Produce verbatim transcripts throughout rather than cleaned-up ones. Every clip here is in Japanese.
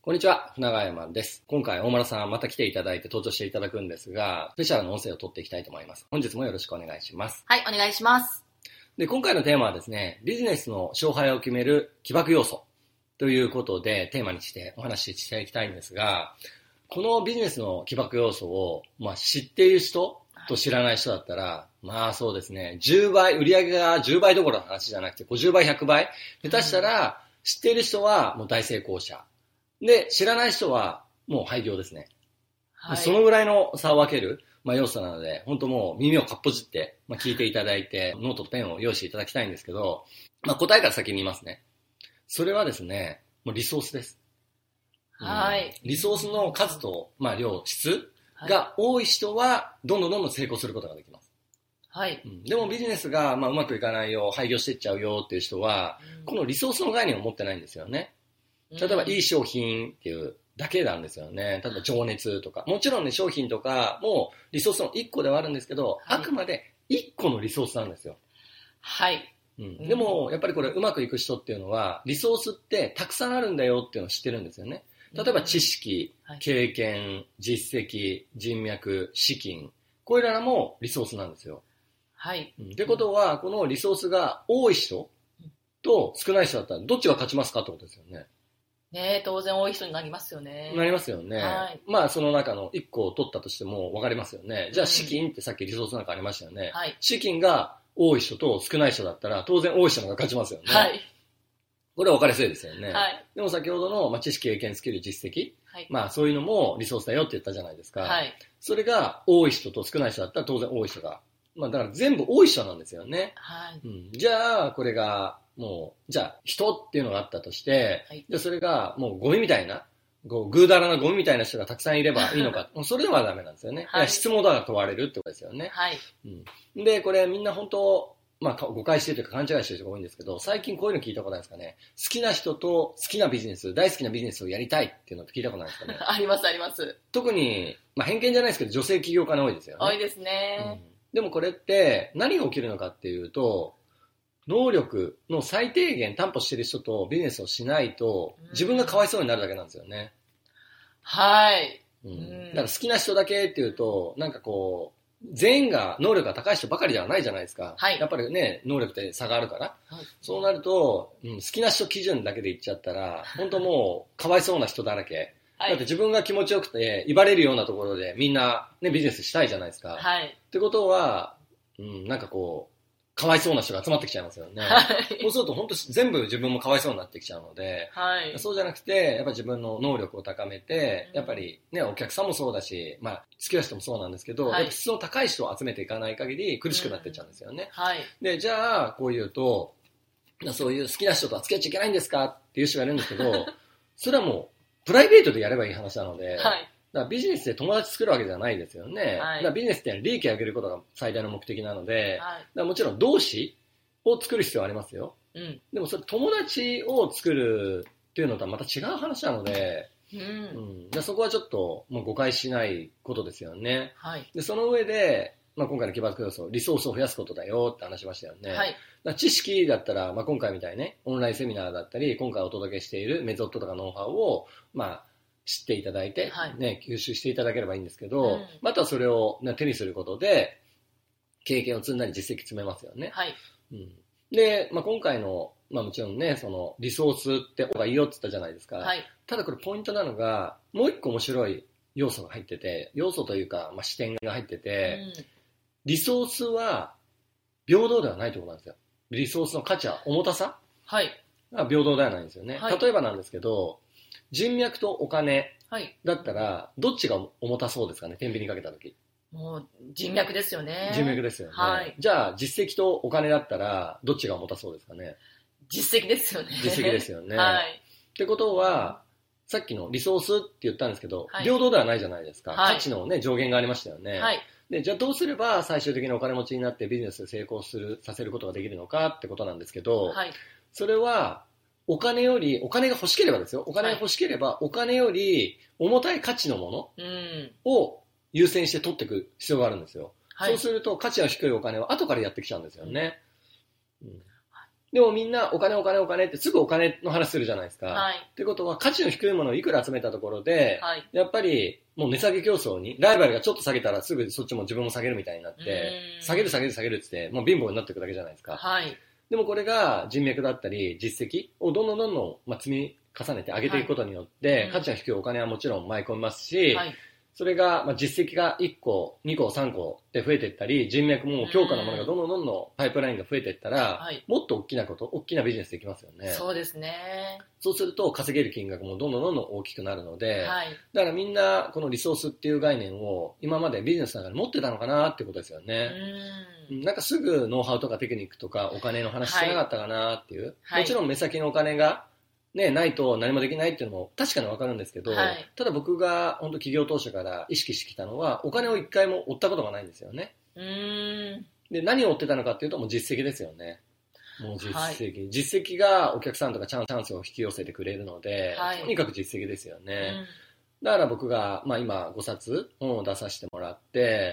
こんにちは、船川山です。今回大村さんまた来ていただいて登場していただくんですが、スペシャルの音声を取っていきたいと思います。本日もよろしくお願いします。 はい、お願いします。 で、今回のテーマはですね、ビジネスの勝敗を決める起爆要素ということでテーマにしてお話ししていきたいんですが、このビジネスの起爆要素を、まあ、知っている人と知らない人だったら、はい、まあそうですね、じゅうばい、売上がじゅうばいどころの話じゃなくてごじゅうばい、ひゃくばい、下手したら知っている人はもう大成功者。で、知らない人はもう廃業ですね。はい、そのぐらいの差を分ける、まあ、要素なので、本当もう耳をかっぽじって、まあ、聞いていただいて、ノートとペンを用意していただきたいんですけど、まあ、答えから先に言いますね。それはですね、もうリソースです。 はい。 うん、リソースの数と、まあ、量、質が多い人は、どんどんどんどん成功することができます。 はい。 うん、でもビジネスが、まあ、うまくいかないよ、廃業していっちゃうよっていう人は、うん、このリソースの概念を持ってないんですよね。例えばいい商品っていうだけなんですよね。例えば情熱とか。もちろんね、商品とかもリソースのいっこではあるんですけど、はい、あくまでいっこのリソースなんですよ。 はい。 うん、でも、やっぱりこれうまくいく人っていうのは、リソースってたくさんあるんだよっていうのを知ってるんですよね。例えば知識、経験、実績、人脈、資金。これらもリソースなんですよ。 はい。 うん、ってことは、このリソースが多い人と少ない人だったら、どっちが勝ちますかってことですよね。 ねえ、当然多い人になりますよね。 なりますよね。はい、まあその中のいっこを取ったとしても分かりますよね。じゃあ資金ってさっきリソースなんかありましたよね。はい、資金が多い人と少ない人だったら当然多い人の方が勝ちますよね。はい、これは分かりやすいですよね。はい、でも先ほどの、まあ、知識、経験、スキル、実績、はい、まあそういうのもリソースだよって言ったじゃないですか。はい、それが多い人と少ない人だったら当然多い人が。まあだから全部多い人なんですよね。はいうん、じゃあこれがもう、じゃあ人っていうのがあったとして、はい、でそれがもうゴミみたいな、こうぐうだらなゴミみたいな人がたくさんいればいいのか、それではダメなんですよね。はい、質問が問われるってことですよね。はいうん、で、これみんな本当、まあ誤解してるというか勘違いしてる人が多いんですけど、最近こういうの聞いたことないですかね。好きな人と好きなビジネス、大好きなビジネスをやりたいっていうのって聞いたことないですかね。 ありますあります。 特に、まあ偏見じゃないですけど、女性起業家の多いですよね。 多いですね、 うん。でもこれって何が起きるのかっていうと、能力の最低限担保している人とビジネスをしないと自分がかわいそうになるだけなんですよね。 はい、 うん。だから好きな人だけっていうとなんかこう全員が能力が高い人ばかりではないじゃないですか。はい、やっぱりね能力って差があるから、はい、そうなると、うん、好きな人基準だけで言っちゃったら本当もうかわいそうな人だらけ。はい、だって自分が気持ちよくて威張れるようなところでみんな、ね、ビジネスしたいじゃないですか。はい、ってことは、うん、なんかこうかわいそうな人が集まってきちゃいますよね。はい、そうすると本当全部自分もかわいそうになってきちゃうので、はい、そうじゃなくてやっぱ自分の能力を高めて、うん、やっぱりねお客さんもそうだし、まあ好きな人もそうなんですけど、はい、質の高い人を集めていかない限り苦しくなっていっちゃうんですよね。うんはい、でじゃあこう言うとそういう好きな人とは付き合っちゃいけないんですかっていう人がいるんですけど、それはもうプライベートでやればいい話なので。はいだからビジネスで友達作るわけじゃないですよね。はい、だからビジネスって利益を上げることが最大の目的なので、はい、だからもちろん同志を作る必要はありますよ。うん、でもそれ友達を作るっていうのとはまた違う話なので、うんうん、だそこはちょっともう誤解しないことですよね。はい、でその上で、まあ、今回の起爆要素、リソースを増やすことだよって話しましたよね。はい、だから知識だったら、まあ、今回みたいにね、オンラインセミナーだったり、今回お届けしているメソッドとかノウハウを、まあ知っていただいて、はいね、吸収していただければいいんですけど、うん、またそれを、ね、手にすることで経験を積んだり実績積めますよね。はいうん、で、まあ、今回の、まあ、もちろんねそのリソースって方がいいよって言ったじゃないですか、はい、ただこれポイントなのがもう一個面白い要素が入ってて要素というか、まあ、視点が入ってて、うん、リソースは平等ではないということなんですよ。リソースの価値は重たさ、はい、が平等ではないんですよね。はい、例えばなんですけど人脈とお金だったらどっちが重たそうですかね。天秤にかけたとき。 もう人脈ですよね。 人脈ですよね。はい、じゃあ実績とお金だったらどっちが重たそうですかね。 実績ですよね。 実績ですよね。はい、ってことはさっきのリソースって言ったんですけど、はい、平等ではないじゃないですか。はい、価値の、ね、上限がありましたよね。はい、でじゃあどうすれば最終的にお金持ちになってビジネスで成功するさせることができるのかってことなんですけど、はい、それはお金より、お金が欲しければですよ。お金が欲しければ、はい、お金より重たい価値のものを優先して取っていく必要があるんですよ。はい、そうすると価値の低いお金は後からやってきちゃうんですよね。うん、 でもみんなお金お金お金ってすぐお金の話するじゃないですか。 はい。 ってことは価値の低いものをいくら集めたところで、 はい。 やっぱりもう値下げ競争に、ライバルがちょっと下げたらすぐそっちも自分も下げるみたいになって、下げる下げる下げるって言って、もう貧乏になっていくだけじゃないですか。 はい。 でもこれが人脈だったり実績をどんどんどんどん、まあ、積み重ねて上げていくことによって、はい、価値の低いお金はもちろん舞い込みますし、はい、それが、まあ、実績がいっこ、にこ、さんこって増えていったり、人脈も強化のものがどんどんどんどんパイプラインが増えていったら、はい、もっと大きなこと、大きなビジネスできますよね。 そうですね。 そうすると稼げる金額もどんどんどんどん大きくなるので、はい、だからみんなこのリソースっていう概念を今までビジネスの中で持ってたのかなってことですよね。うん、なんかすぐノウハウとかテクニックとかお金の話してなかったかなっていう。はい、もちろん目先のお金がね、ないと何もできないっていうのも確かにわかるんですけど、はい、ただ僕が本当企業当初から意識してきたのはお金を一回も追ったことがないんですよね。 うーんで、何を追ってたのかっていうともう実績ですよね。もう実績、はい、実績がお客さんとかチャンスを引き寄せてくれるので、はい、とにかく実績ですよね。うん、だから僕が、まあ、今ごさつ本を出させてもらって、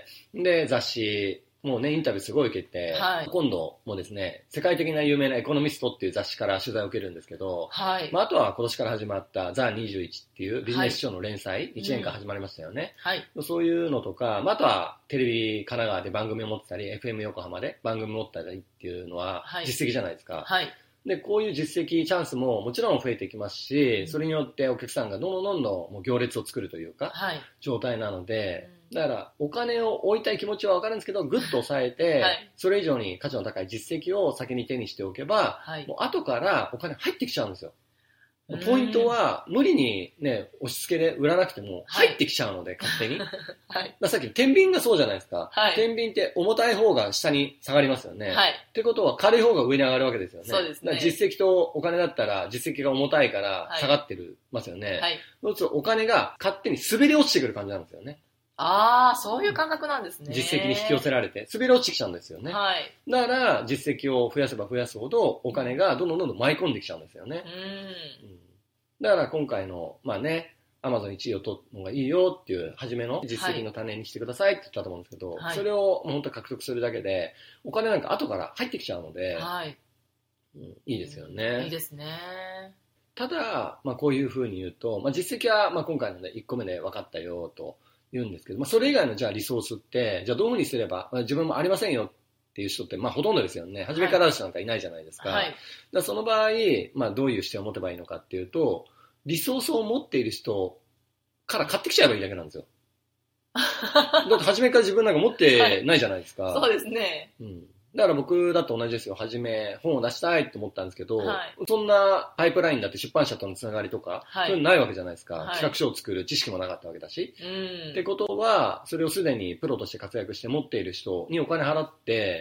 で雑誌もうね、インタビューすごい受けて、はい、今度もですね、世界的な有名なエコノミストっていう雑誌から取材を受けるんですけど、はい、まあ、あとは今年から始まったザにじゅういちっていうビジネス書の連載、はい、いちねんかん始まりましたよね。はい、そういうのとか、まあ、あとはテレビ神奈川で番組を持ってたり、エフエム 横浜で番組を持ってたりっていうのは実績じゃないですか。はい、で、こういう実績、チャンスももちろん増えていきますし、それによってお客さんがどんどんどんどんもう行列を作るというか、はい、状態なので、だからお金を置いたい気持ちは分かるんですけど、ぐっと抑えて、はい、それ以上に価値の高い実績を先に手にしておけば、はい、もう後からお金入ってきちゃうんですよ。ポイントは無理にね、押し付けで売らなくても入ってきちゃうので、はい、勝手に。はい、ださっき天秤がそうじゃないですか。はい、天秤って重たい方が下に下がりますよね。はい、ってことは軽い方が上に上がるわけですよね。そうですね。だから実績とお金だったら実績が重たいから下がってる、ますよね。はい、そうするとお金が勝手に滑り落ちてくる感じなんですよね。 ああ、そういう感覚なんですね。 実績に引き寄せられて、滑り落ちてきちゃうんですよね。はい。だから、実績を増やせば増やすほど、お金がどんどんどんどん舞い込んできちゃうんですよね。うん。うん、だから今回の、まあね、アマゾンいちいを取るのがいいよっていう、初めの実績の種にしてくださいって言ったと思うんですけど、はい、それを本当に獲得するだけで、お金なんか後から入ってきちゃうので、はい。うん、いいですよね。 いいですね。 ただ、まあこういうふうに言うと、まあ実績はまあ今回のでいっこめで分かったよと。言うんですけど、まあ、それ以外のじゃあリソースって、じゃあどういうふうにすれば、まあ、自分もありませんよっていう人って、まあほとんどですよね。初めからある人なんかいないじゃないですか。はい、だからその場合、まあどういう視点を持てばいいのかっていうと、リソースを持っている人から買ってきちゃえばいいだけなんですよ。だって初めから自分なんか持ってないじゃないですか。 はい、そうですね。 うん。だから僕だと同じですよ。初め本を出したいと思ったんですけど、はい、そんなパイプラインだって出版社とのつながりとか、はい、そういうのないわけじゃないですか、はい。企画書を作る知識もなかったわけだし。うん、ってことは、それをすでにプロとして活躍して持っている人にお金払って、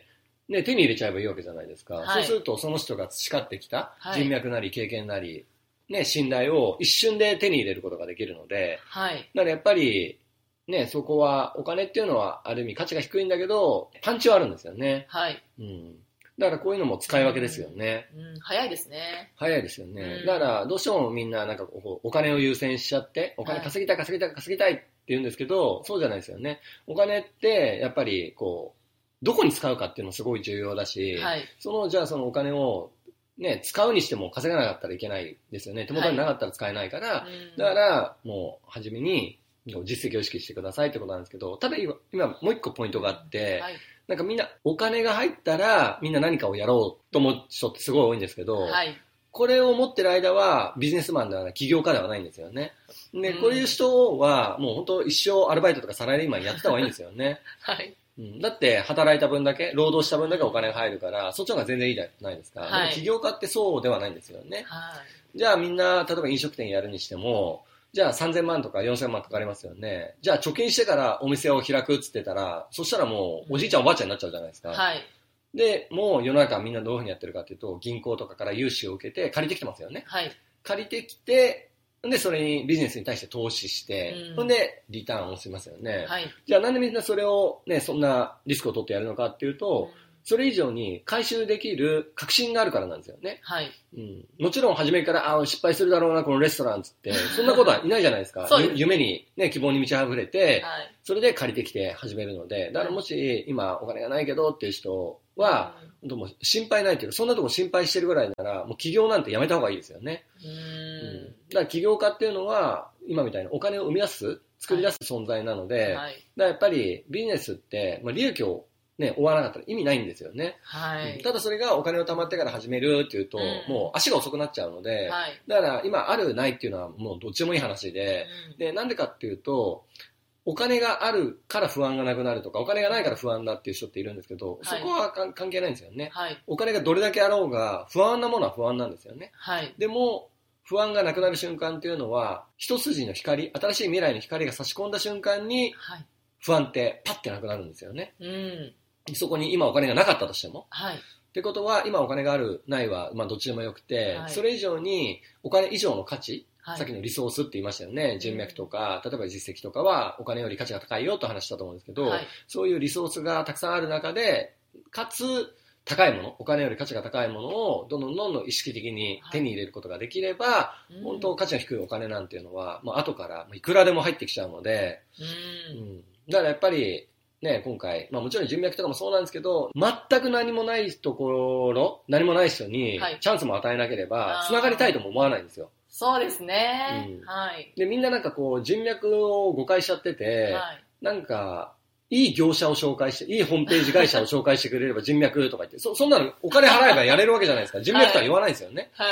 ね、手に入れちゃえばいいわけじゃないですか。はい、そうするとその人が培ってきた人脈なり経験なり、ね、信頼を一瞬で手に入れることができるので、はい、だからやっぱり、ね、そこはお金っていうのはある意味価値が低いんだけどパンチはあるんですよね。はい。うん。だからこういうのも使い分けですよね。 うん、うん、早いですね。 早いですよね。うん、だからどうしてもみんななんかお金を優先しちゃってお金稼ぎたい稼ぎたい稼ぎたいって言うんですけど、そうじゃないですよね。お金ってやっぱりこうどこに使うかっていうのもすごい重要だし、はい、そのじゃあそのお金をね、使うにしても稼がなかったらいけないですよね。手元になかったら使えないから、はい、だからもう初めに実績を意識してくださいってことなんですけど、ただ今、今もう一個ポイントがあって、はい、なんかみんなお金が入ったらみんな何かをやろうと思う人ってすごい多いんですけど、はい、これを持ってる間はビジネスマンではない、起業家ではないんですよね。で、こういう人はもう本当一生アルバイトとかサラリーマンやってた方がいいんですよね。はい。うん、だって働いた分だけ、労働した分だけお金が入るから、そっちの方が全然いいじゃないですか。はい、でも起業家ってそうではないんですよね。はい、じゃあみんな、例えば飲食店やるにしても、じゃあさんぜんまんとかよんせんまんかかりますよね。じゃあ貯金してからお店を開くっつってたら、そしたらもうおじいちゃんおばあちゃんになっちゃうじゃないですか。はい。で、もう世の中みんなどういうふうにやってるかっていうと、銀行とかから融資を受けて借りてきてますよね。はい。借りてきて、で、それにビジネスに対して投資して、ほ、うんで、リターンをしますよね。はい。じゃあなんでみんなそれをね、そんなリスクを取ってやるのかっていうと、うんそれ以上に回収できる確信があるからなんですよね。はい。うん、もちろん初めからあ失敗するだろうなこのレストランつってそんなことはいないじゃないですか。そうです。夢にね希望に満ち溢れて、はい、それで借りてきて始めるので、だからもし今お金がないけどっていう人は、うん、もう心配ないというか、そんなとこ心配してるぐらいなら、もう起業なんてやめた方がいいですよね。うん、うん、だから起業家っていうのは、今みたいにお金を生み出す、作り出す存在なので、はいはい、だからやっぱりビジネスって、まあ、利益をね、追わなかったら意味ないんですよね。はい、ただそれがお金を貯まってから始めるっていうと、うん、もう足が遅くなっちゃうので、はい、だから今あるないっていうのはもうどっちでもいい話で、うん、で、なんでかっていうと、お金があるから不安がなくなるとか、お金がないから不安だっていう人っているんですけど、はい、そこは関係ないんですよね、はい。お金がどれだけあろうが、不安なものは不安なんですよね。はい、でも、不安がなくなる瞬間っていうのは、一筋の光、新しい未来の光が差し込んだ瞬間に、不安ってパッてなくなるんですよね。うんそこに今お金がなかったとしても。はい。ってことは、今お金がある、ないは、まあどっちでもよくて、はい、それ以上にお金以上の価値、はい、さっきのリソースって言いましたよね。人脈とか、例えば実績とかはお金より価値が高いよと話したと思うんですけど、はい、そういうリソースがたくさんある中で、かつ、高いもの、お金より価値が高いものをどんどんどんどん意識的に手に入れることができれば、はい、本当価値の低いお金なんていうのは、もう後からいくらでも入ってきちゃうので、うんうん、だからやっぱり、ね、今回、まあもちろん人脈とかもそうなんですけど、全く何もないところ、何もない人にチャンスも与えなければ、繋がりたいとも思わないんですよ。 そうですね、 うん。はい。で、みんななんかこう、人脈を誤解しちゃってて、はい、なんか、いい業者を紹介して、いいホームページ会社を紹介してくれれば人脈とか言って、そ、そんなのお金払えばやれるわけじゃないですか。人脈とは言わないんですよね。はい。はい、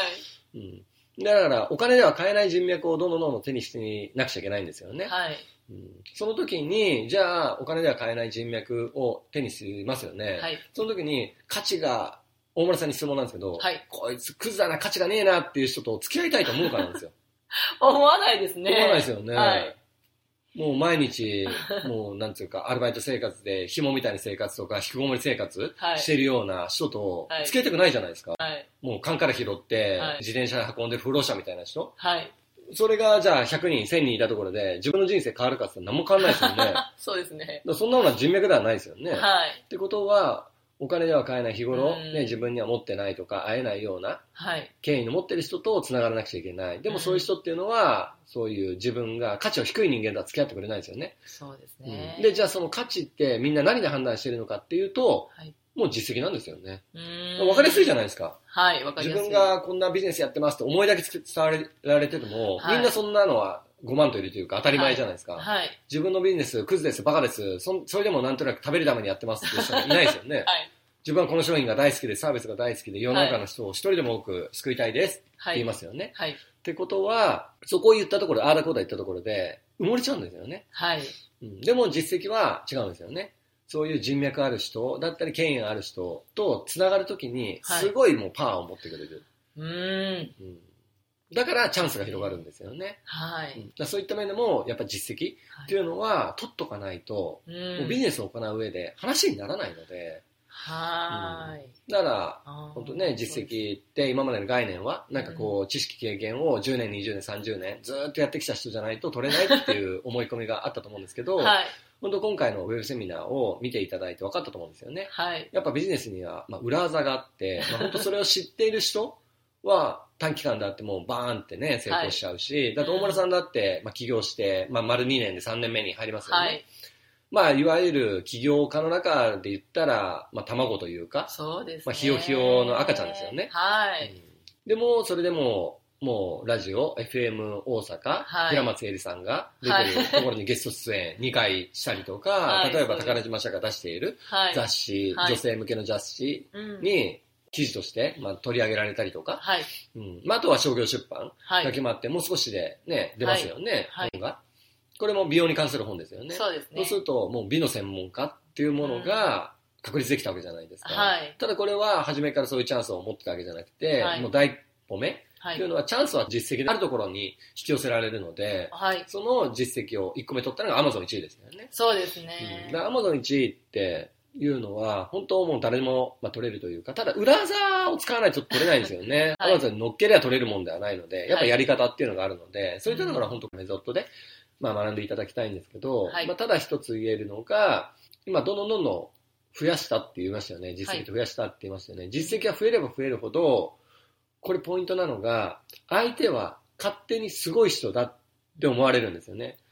うん。だから、お金では買えない人脈をどんどんどんどん手にしてなくちゃいけないんですよね。はい。うん、その時に、じゃあ、お金では買えない人脈を手にしますよね。はい。その時に、価値が、大村さんに質問なんですけど、はい。こいつクズだな、価値がねえなっていう人と付き合いたいと思うからなんですよ。 思わないですね。 思わないですよね。はい。もう毎日、もうなんていうか、アルバイト生活で紐みたいな生活とか、引きこもり生活してるような人と付き合いたくないじゃないですか。はい。もう缶から拾って、自転車で運んでる不老者みたいな人。はい。それがじゃあひゃくにん、せんにんいたところで自分の人生変わるかって何も変わらないですよね。 そうですね。 そんなものは人脈ではないですよね。はい。ってことは、お金では買えない日頃、ね、自分には持ってないとか会えないような、はい。権威の持ってる人と繋がらなくちゃいけない。でもそういう人っていうのは、そういう自分が価値の低い人間とは付き合ってくれないですよね。 そうですね。 うん、で、じゃあその価値ってみんな何で判断してるのかっていうと、はい。もう実績なんですよね。わかりやすいじゃないですか。はい、わかりやすい。自分がこんなビジネスやってますと思いだけ伝わられてても、はい、みんなそんなのはごまんといるというか当たり前じゃないですか。はいはい、自分のビジネス、クズです、バカです、そ、それでもなんとなく食べるためにやってますっていう人はいないですよね。はい、自分はこの商品が大好きで、サービスが大好きで、世の中の人を一人でも多く救いたいですって言いますよね。はいはい、ってことは、そこを言ったところ、ああだこうだ言ったところで埋もれちゃうんですよね。はいうん、でも実績は違うんですよね。そういう人脈ある人だったり権威ある人と繋がるときにすごいもうパワーを持ってくれる、はいうんうん、だからチャンスが広がるんですよね、はいうん、だそういった面でもやっぱ実績っていうのは取っとかないと、はい、もうビジネスを行う上で話にならないのではい、うん、だから本当ね実績って今までの概念はなんかこう知識経験をじゅうねんにじゅうねんさんじゅうねんずっとやってきた人じゃないと取れないっていう思い込みがあったと思うんですけど、はい本当今回のウェブセミナーを見ていただいて分かったと思うんですよね。はい。やっぱビジネスには、まあ、裏技があって、まあ、本当それを知っている人は短期間であってもバーンってね、成功しちゃうし、はい、だって大村さんだって、まあ、起業して、まあ、丸にねんでさんねんめに入りますよね。はい。まあ、いわゆる起業家の中で言ったら、まあ、卵というか、 そうですね。 まあ、ひよひよの赤ちゃんですよね。はい。うん、でも、それでも、もうラジオ エフエム 大阪、はい、平松絵里さんが出てるところにゲスト出演にかいしたりとか、はい、例えば宝島社が出している雑誌、はい、女性向けの雑誌に記事として、まあ、取り上げられたりとか、はいうんまあ、あとは商業出版が決まってもう少しで、ね、出ますよね、はい、本が。これも美容に関する本ですよね。そうですね。そうするともう美の専門家っていうものが確立できたわけじゃないですか。はい、ただこれは初めからそういうチャンスを持ってたわけじゃなくて、はい、もう第一歩目はい、というのはチャンスは実績であるところに引き寄せられるので、はい、その実績をいっこめ取ったのが アマゾンいちいですよね。 そうですね。 うん、だから アマゾンいちいっていうのは本当もう誰でも取れるというか、ただ裏技を使わないと取れないんですよね。はい、Amazon に乗っけりゃ取れるもんではないので、やっぱやり方っていうのがあるので、はい、そういったところは本当メソッドで、まあ、学んでいただきたいんですけど、はいまあ、ただ一つ言えるのが、今どんどんどんどん増やしたって言いましたよね。実績と増やしたって言いましたよね。はい、実績が増えれば増えるほど、これポイントなのが、相手は勝手にすごい人だって思われるんですよね。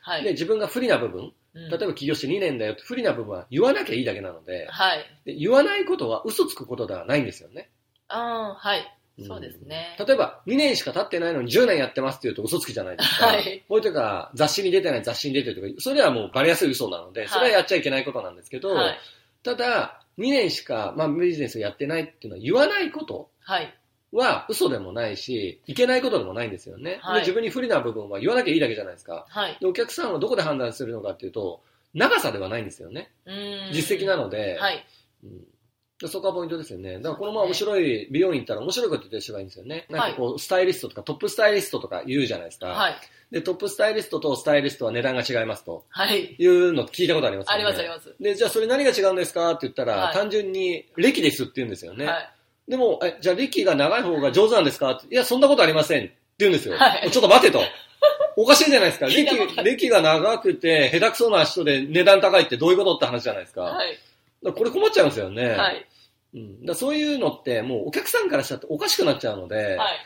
はい、 で、自分が不利な部分、例えば起業してにねんだよって不利な部分は言わなきゃいいだけなので、 はい、 で言わないことは嘘つくことではないんですよね。 ああ、はい。そうですね。 例えば、にねんしか経ってないのにじゅうねんやってますって言うと嘘つきじゃないですか。はい。こういうとか、雑誌に出てない雑誌に出てるとか、それはもうバレやすい嘘なので、それはやっちゃいけないことなんですけど、はい、ただ、にねんしか、まあ、ビジネスをやってないっていうのは言わないことは嘘でもないし、いけないことでもないんですよね。はい、で自分に不利な部分は言わなきゃいいだけじゃないですか。はい、でお客さんはどこで判断するのかっていうと、長さではないんですよね。実績なので、はいうんそこはポイントですよね。だからこのまま面白い美容院行ったら面白いこと言ってる人がいいんですよね。なんかこう、スタイリストとかトップスタイリストとか言うじゃないですか。はい。で、トップスタイリストとスタイリストは値段が違いますと。はい。いうの聞いたことありますよね。 ありますあります。 で、じゃあそれ何が違うんですかって言ったら、はい、単純に歴ですって言うんですよね。はい。でも、え、じゃあ歴が長い方が上手なんですかって、いや、そんなことありませんって言うんですよ。はい。ちょっと待てと。おかしいじゃないですか。歴、歴が長くて下手くそな人で値段高いってどういうことって話じゃないですか。はい。だこれ困っちゃいますよね。はい。うん、だそういうのってもうお客さんからしたらおかしくなっちゃうので、はい、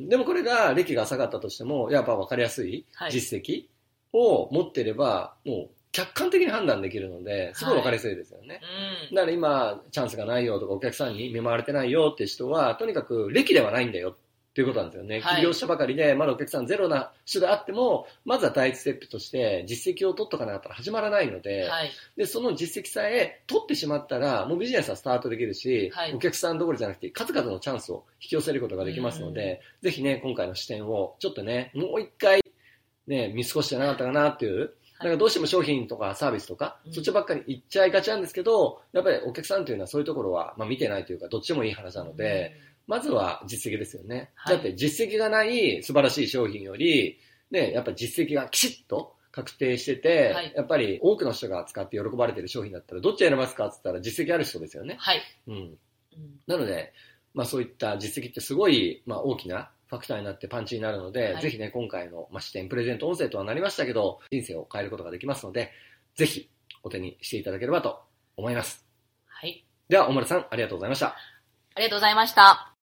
でもこれが歴が浅かったとしてもやっぱ分かりやすい実績を持ってればもう客観的に判断できるのですごい分かりやすいですよね、はいうん、だから今チャンスがないよとかお客さんに見舞われてないよって人はとにかく歴ではないんだよっていうことなんですよね。起業したばかりで、まだお客さんゼロな人であっても、まずは第一ステップとして実績を取っとかなかったら始まらないので、はい、で、その実績さえ取ってしまったら、もうビジネスはスタートできるし、はい、お客さんどころじゃなくて、数々のチャンスを引き寄せることができますので、ぜひね、今回の視点を、ちょっとね、もう一回、ね、見過ごしてなかったかなっていう、なんかどうしても商品とかサービスとか、うん、そっちばっかり行っちゃいがちなんですけど、やっぱりお客さんというのはそういうところは、まあ見てないというか、どっちもいい話なので、うんまずは実績ですよね。はい、だって実績がない素晴らしい商品より、ね、やっぱり実績がきちっと確定してて、はい、やっぱり多くの人が使って喜ばれている商品だったらどっち選びますかって言ったら実績ある人ですよね。はい。うん。うん、なので、まあそういった実績ってすごい、まあ大きなファクターになってパンチになるので、はい、ぜひね、今回の、まあ、視点、プレゼント音声とはなりましたけど、人生を変えることができますので、ぜひお手にしていただければと思います。はい。では、大村さん、ありがとうございました。 ありがとうございました。